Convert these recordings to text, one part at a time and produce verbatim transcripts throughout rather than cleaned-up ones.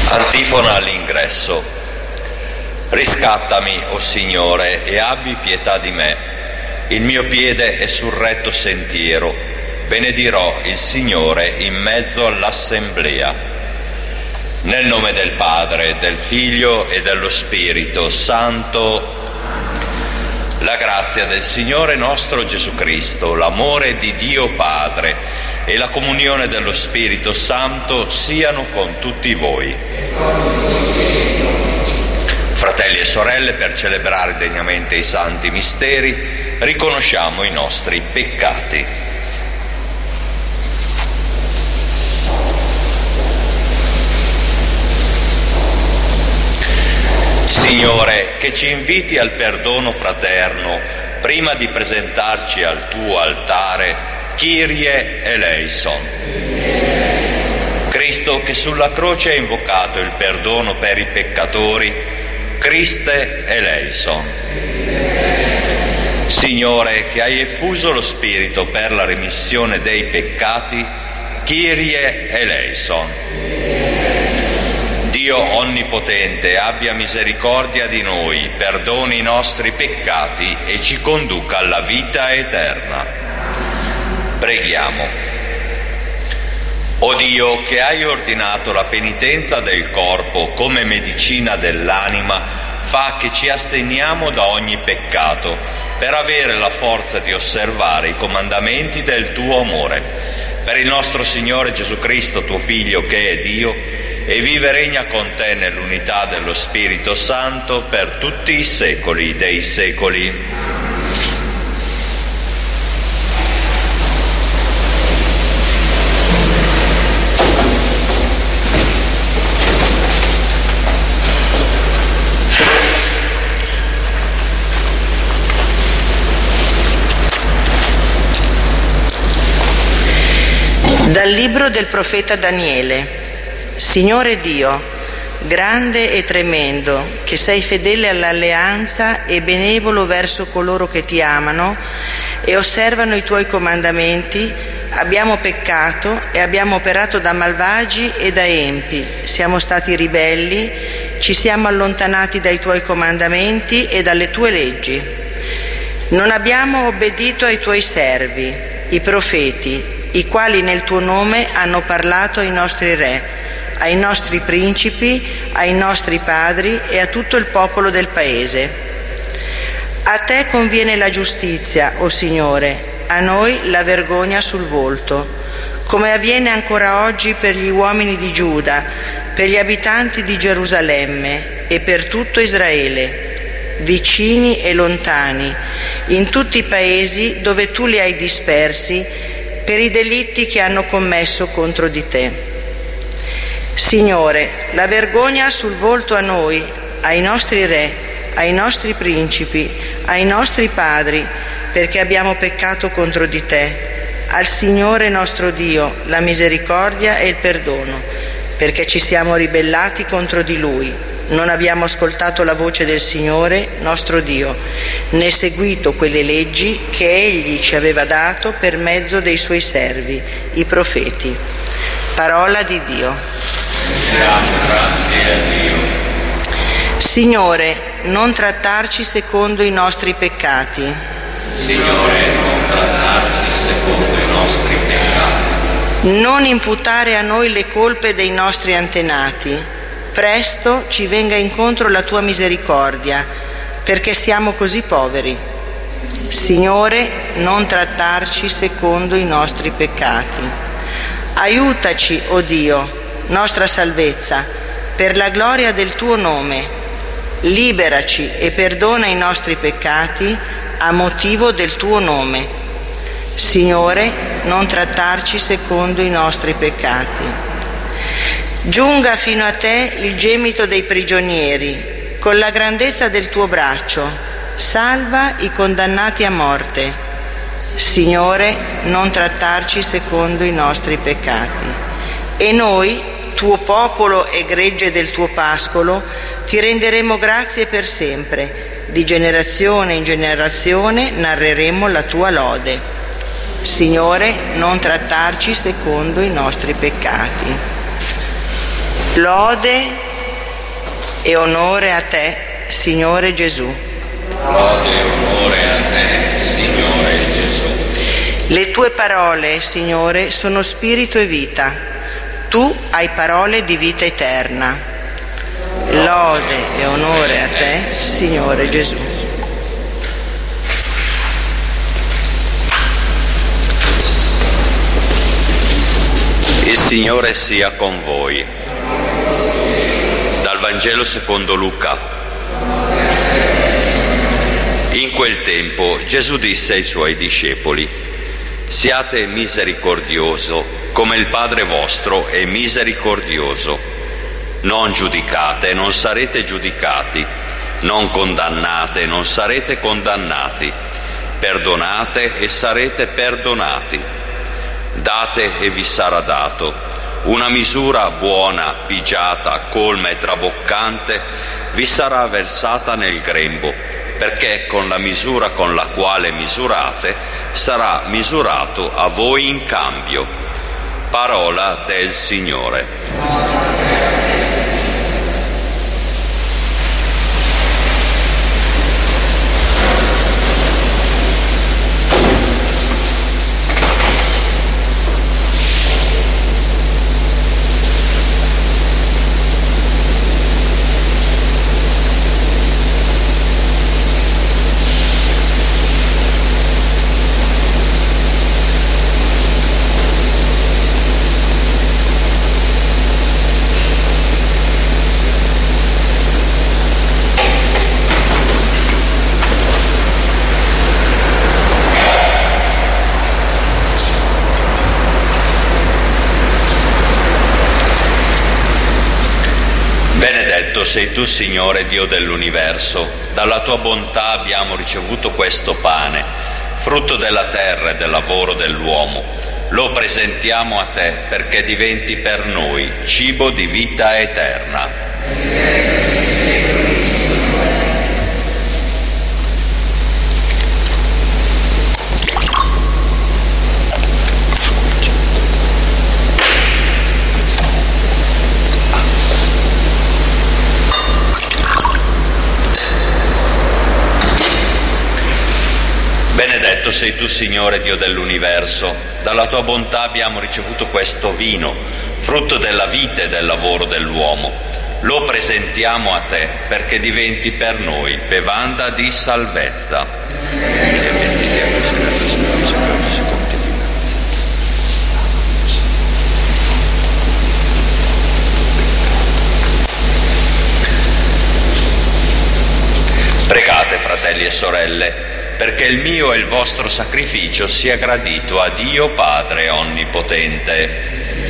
Antifona all'ingresso. Riscattami, o Signore, e abbi pietà di me. Il mio piede è sul retto sentiero. Benedirò il Signore in mezzo all'assemblea. Nel nome del Padre, del Figlio e dello Spirito Santo. La grazia del Signore nostro Gesù Cristo, l'amore di Dio Padre e la comunione dello Spirito Santo siano con tutti voi. Fratelli e sorelle, per celebrare degnamente i santi misteri, riconosciamo i nostri peccati. Signore, che ci inviti al perdono fraterno prima di presentarci al tuo altare, Kyrie eleison. Cristo, che sulla croce ha invocato il perdono per i peccatori, Christe eleison. Signore, che hai effuso lo Spirito per la remissione dei peccati, Kyrie eleison. Dio onnipotente, abbia misericordia di noi, perdoni i nostri peccati e ci conduca alla vita eterna. Preghiamo. O Dio, che hai ordinato la penitenza del corpo come medicina dell'anima, fa che ci asteniamo da ogni peccato per avere la forza di osservare i comandamenti del tuo amore. Per il nostro Signore Gesù Cristo, tuo Figlio, che è Dio, e vive e regna con te nell'unità dello Spirito Santo per tutti i secoli dei secoli. Dal libro del profeta Daniele. Signore Dio, grande e tremendo, che sei fedele all'alleanza e benevolo verso coloro che ti amano e osservano i tuoi comandamenti, abbiamo peccato e abbiamo operato da malvagi e da empi, siamo stati ribelli, ci siamo allontanati dai tuoi comandamenti e dalle tue leggi. Non abbiamo obbedito ai tuoi servi, i profeti, i quali nel tuo nome hanno parlato ai nostri re, ai nostri principi, ai nostri padri e a tutto il popolo del paese. A te conviene la giustizia, o Signore, a noi la vergogna sul volto, come avviene ancora oggi per gli uomini di Giuda, per gli abitanti di Gerusalemme e per tutto Israele, vicini e lontani, in tutti i paesi dove tu li hai dispersi per i delitti che hanno commesso contro di te. Signore, la vergogna sul volto a noi, ai nostri re, ai nostri principi, ai nostri padri, perché abbiamo peccato contro di te. Al Signore nostro Dio la misericordia e il perdono, perché ci siamo ribellati contro di Lui. Non abbiamo ascoltato la voce del Signore nostro Dio, né seguito quelle leggi che Egli ci aveva dato per mezzo dei Suoi servi, i profeti. Parola di Dio. Grazie a Dio. Signore, non trattarci secondo i nostri peccati. Signore, non trattarci secondo i nostri peccati. Non imputare a noi le colpe dei nostri antenati. Presto ci venga incontro la tua misericordia, perché siamo così poveri. Signore, non trattarci secondo i nostri peccati. Aiutaci, o Dio, nostra salvezza, per la gloria del tuo nome. Liberaci e perdona i nostri peccati a motivo del tuo nome. Signore, non trattarci secondo i nostri peccati. Giunga fino a te il gemito dei prigionieri, con la grandezza del tuo braccio, salva i condannati a morte. Signore, non trattarci secondo i nostri peccati. E noi, tuo popolo e gregge del tuo pascolo, ti renderemo grazie per sempre. Di generazione in generazione narreremo la tua lode. Signore, non trattarci secondo i nostri peccati. Lode e onore a te, Signore Gesù. Lode e onore a te, Signore Gesù. Le tue parole, Signore, sono spirito e vita. Tu hai parole di vita eterna. Lode e onore a te, Signore Gesù. Il Signore sia con voi. Dal Vangelo secondo Luca. In quel tempo Gesù disse ai suoi discepoli: siate misericordioso come il Padre vostro è misericordioso. Non giudicate, non sarete giudicati. Non condannate, non sarete condannati. Perdonate e sarete perdonati. Date e vi sarà dato. Una misura buona, pigiata, colma e traboccante vi sarà versata nel grembo, perché con la misura con la quale misurate sarà misurato a voi in cambio. Parola del Signore. Benedetto sei tu, Signore Dio dell'universo. Dalla tua bontà abbiamo ricevuto questo pane, frutto della terra e del lavoro dell'uomo. Lo presentiamo a te perché diventi per noi cibo di vita eterna. Benedetto sei tu, Signore Dio dell'universo. Dalla tua bontà abbiamo ricevuto questo vino, frutto della vita e del lavoro dell'uomo. Lo presentiamo a te perché diventi per noi bevanda di salvezza. Pregate, fratelli e sorelle, perché il mio e il vostro sacrificio sia gradito a Dio Padre Onnipotente.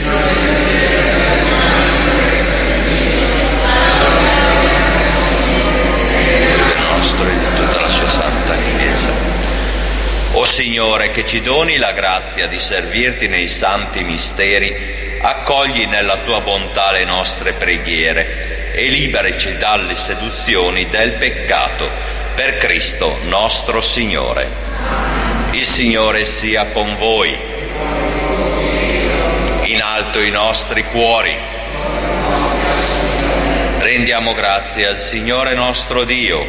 Del nostro in tutta la sua santa Chiesa. O Signore, che ci doni la grazia di servirti nei santi misteri, accogli nella tua bontà le nostre preghiere e liberaci dalle seduzioni del peccato. Per Cristo nostro Signore. Il Signore sia con voi. In alto i nostri cuori. Rendiamo grazie al Signore nostro Dio.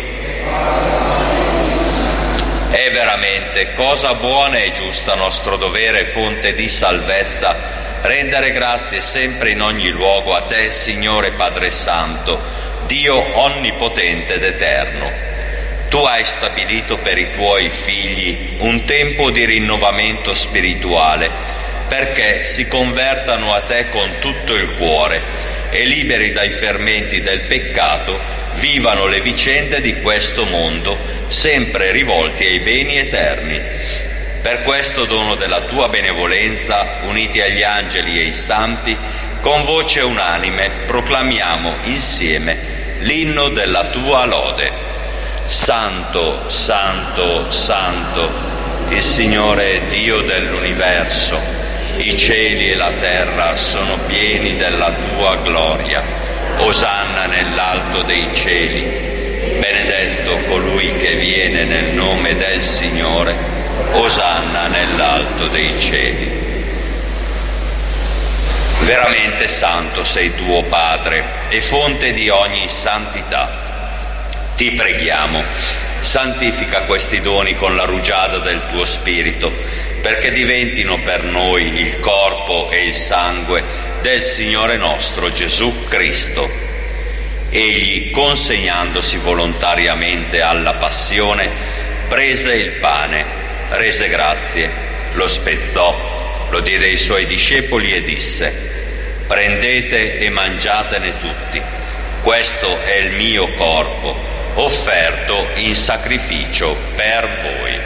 È veramente cosa buona e giusta, nostro dovere e fonte di salvezza, rendere grazie sempre in ogni luogo a te, Signore Padre Santo, Dio onnipotente ed eterno. Tu hai stabilito per i tuoi figli un tempo di rinnovamento spirituale, perché si convertano a te con tutto il cuore e, liberi dai fermenti del peccato, vivano le vicende di questo mondo, sempre rivolti ai beni eterni. Per questo dono della tua benevolenza, uniti agli angeli e ai santi, con voce unanime proclamiamo insieme l'inno della tua lode. Santo, santo, santo, il Signore è Dio dell'universo. I cieli e la terra sono pieni della tua gloria. Osanna nell'alto dei cieli. Benedetto colui che viene nel nome del Signore. Osanna nell'alto dei cieli. Veramente santo sei tuo Padre e fonte di ogni santità. Ti preghiamo, santifica questi doni con la rugiada del tuo Spirito, perché diventino per noi il corpo e il sangue del Signore nostro Gesù Cristo. Egli, consegnandosi volontariamente alla passione, prese il pane, rese grazie, lo spezzò, lo diede ai suoi discepoli e disse: prendete e mangiatene tutti, questo è il mio corpo, offerto in sacrificio per voi.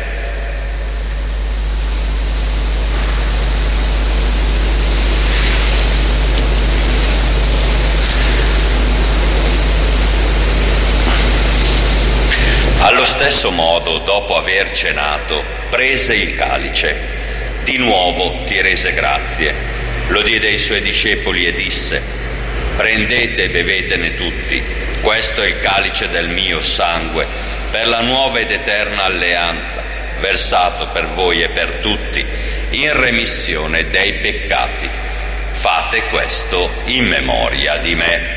Allo stesso modo, dopo aver cenato, prese il calice, di nuovo ti rese grazie, lo diede ai suoi discepoli e disse: prendete e bevetene tutti, questo è il calice del mio sangue, per la nuova ed eterna alleanza, versato per voi e per tutti, in remissione dei peccati. Fate questo in memoria di me.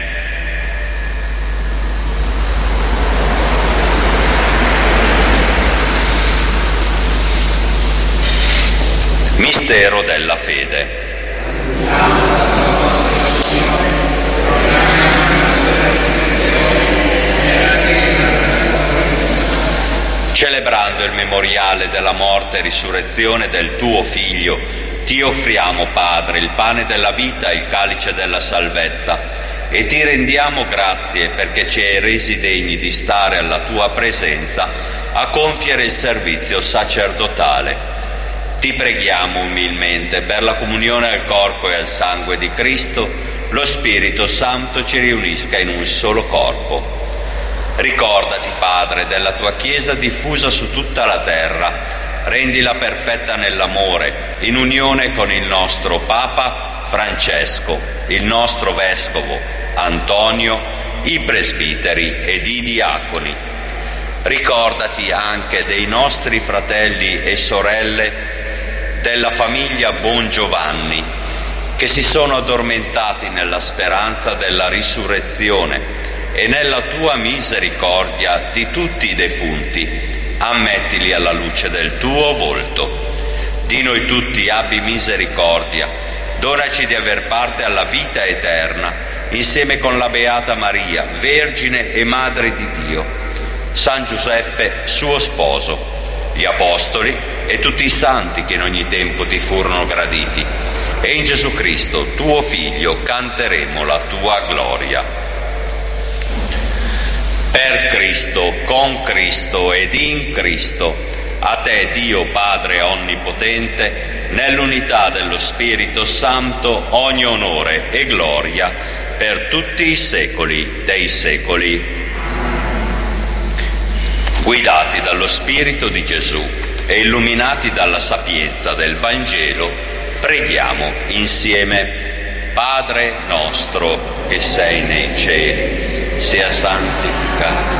Mistero della fede. Celebrando il memoriale della morte e risurrezione del tuo Figlio, ti offriamo, Padre, il pane della vita e il calice della salvezza, e ti rendiamo grazie perché ci hai resi degni di stare alla tua presenza a compiere il servizio sacerdotale. Ti preghiamo umilmente per la comunione al corpo e al sangue di Cristo, lo Spirito Santo ci riunisca in un solo corpo. Ricordati, Padre, della tua Chiesa diffusa su tutta la terra, rendila perfetta nell'amore, in unione con il nostro Papa Francesco, il nostro Vescovo Antonio, i presbiteri ed i diaconi. Ricordati anche dei nostri fratelli e sorelle della famiglia Bongiovanni, che si sono addormentati nella speranza della risurrezione, e nella tua misericordia di tutti i defunti ammettili alla luce del tuo volto. Di noi tutti abbi misericordia, donaci di aver parte alla vita eterna, insieme con la Beata Maria, Vergine e Madre di Dio, San Giuseppe, suo sposo, gli Apostoli e tutti i santi che in ogni tempo ti furono graditi, e in Gesù Cristo, tuo Figlio, canteremo la tua gloria. Per Cristo, con Cristo ed in Cristo, a te, Dio Padre Onnipotente, nell'unità dello Spirito Santo, ogni onore e gloria per tutti i secoli dei secoli. Guidati dallo Spirito di Gesù e illuminati dalla sapienza del Vangelo, preghiamo insieme. Padre nostro che sei nei cieli, sia santificato,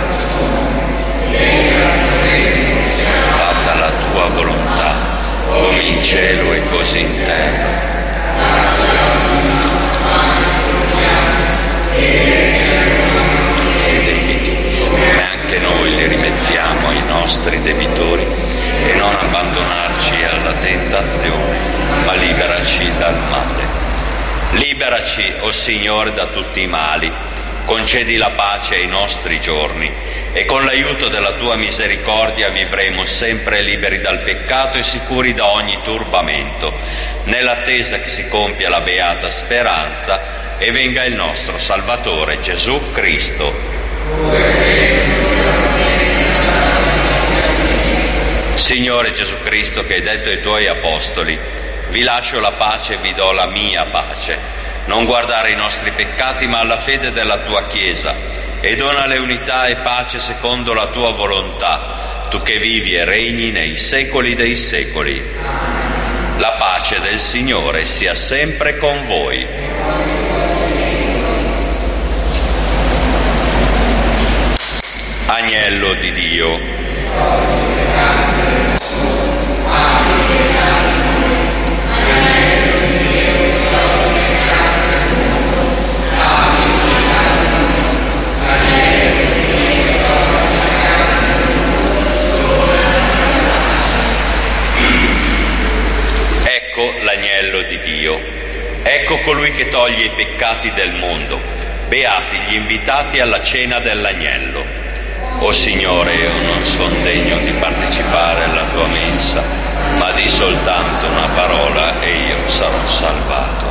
fatta la tua volontà, come in cielo e così in terra. I debiti, come anche noi li rimettiamo ai nostri debitori, e non abbandonarci alla tentazione, ma liberaci dal male. Liberaci, o Signore, da tutti i mali, concedi la pace ai nostri giorni, e con l'aiuto della tua misericordia vivremo sempre liberi dal peccato e sicuri da ogni turbamento, nell'attesa che si compia la beata speranza e venga il nostro Salvatore Gesù Cristo. Signore Gesù Cristo, che hai detto ai tuoi apostoli: vi lascio la pace e vi do la mia pace. Non guardare i nostri peccati, ma alla fede della tua Chiesa, e donale unità e pace secondo la tua volontà, tu che vivi e regni nei secoli dei secoli. La pace del Signore sia sempre con voi. Agnello di Dio, Ecco l'agnello di Dio, ecco colui che toglie i peccati del mondo. Beati gli invitati alla cena dell'agnello. O Signore, io non sono degno di partecipare alla tua mensa, ma di soltanto una parola e io sarò salvato.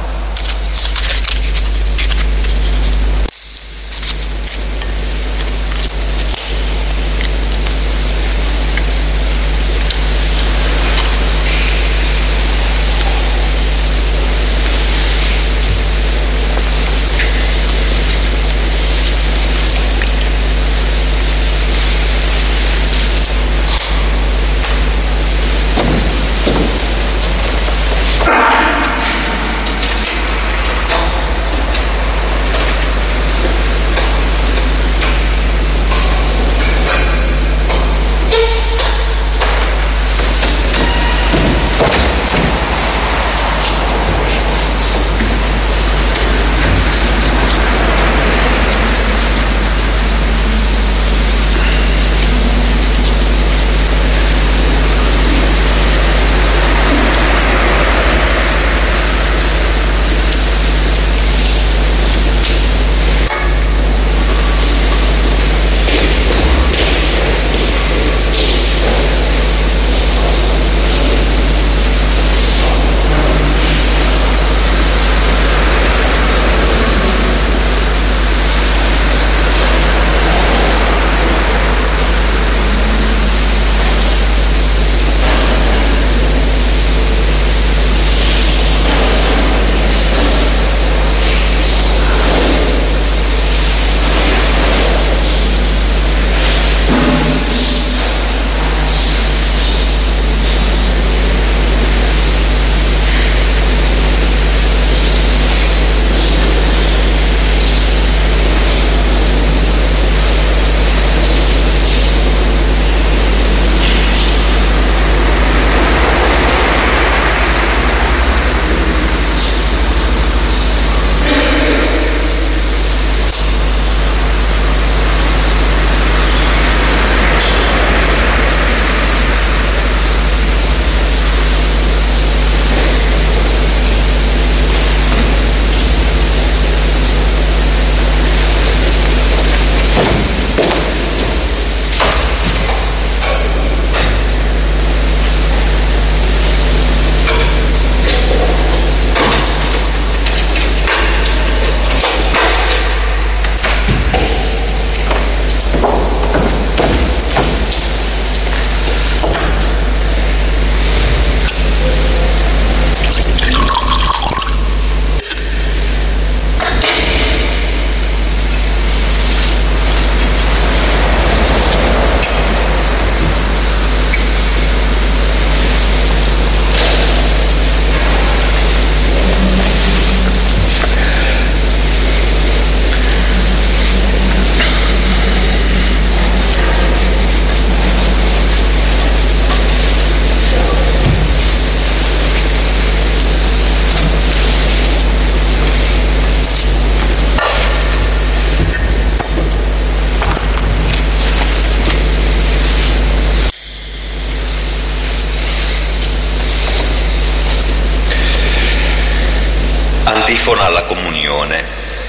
Antifona alla comunione.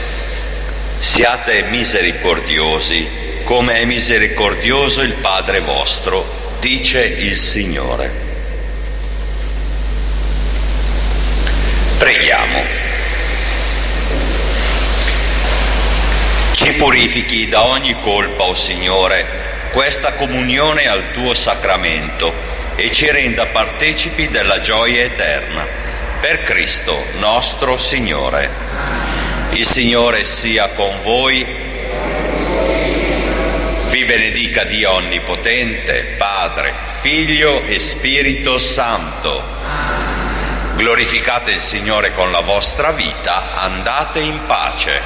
Siate misericordiosi, come è misericordioso il Padre vostro, dice il Signore. Preghiamo. Ci purifichi da ogni colpa, o Signore, questa comunione al tuo sacramento e ci renda partecipi della gioia eterna. Per Cristo nostro Signore. Il Signore sia con voi. Vi benedica Dio Onnipotente, Padre, Figlio e Spirito Santo. Glorificate il Signore con la vostra vita, andate in pace.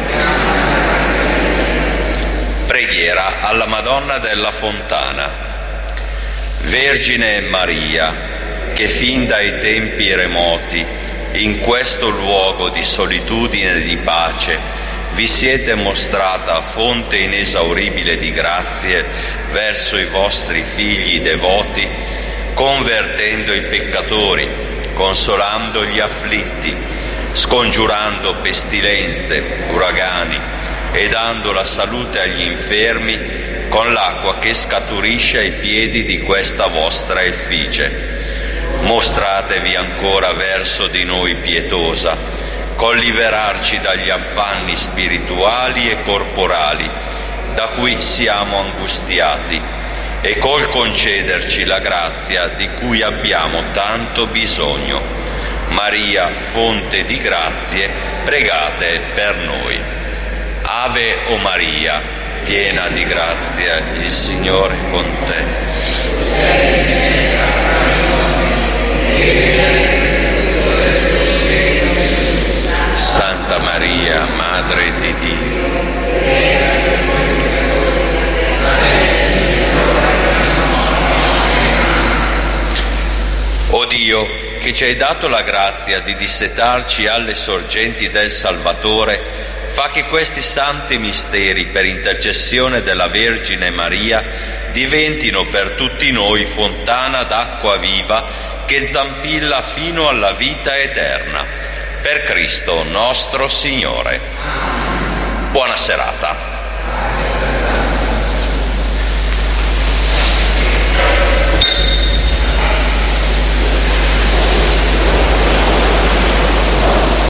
Preghiera alla Madonna della Fontana. Vergine Maria, che fin dai tempi remoti, in questo luogo di solitudine e di pace, vi siete mostrata fonte inesauribile di grazie verso i vostri figli devoti, convertendo i peccatori, consolando gli afflitti, scongiurando pestilenze, uragani e dando la salute agli infermi con l'acqua che scaturisce ai piedi di questa vostra effigie. Mostratevi ancora verso di noi pietosa, col liberarci dagli affanni spirituali e corporali da cui siamo angustiati e col concederci la grazia di cui abbiamo tanto bisogno. Maria, fonte di grazie, pregate per noi. Ave o Maria, piena di grazia, il Signore è con te. Santa Maria, Madre di Dio, o Dio, che ci hai dato la grazia di dissetarci alle sorgenti del Salvatore, fa che questi santi misteri, per intercessione della Vergine Maria, diventino per tutti noi fontana d'acqua viva che zampilla fino alla vita eterna. Per Cristo nostro Signore. Buona serata.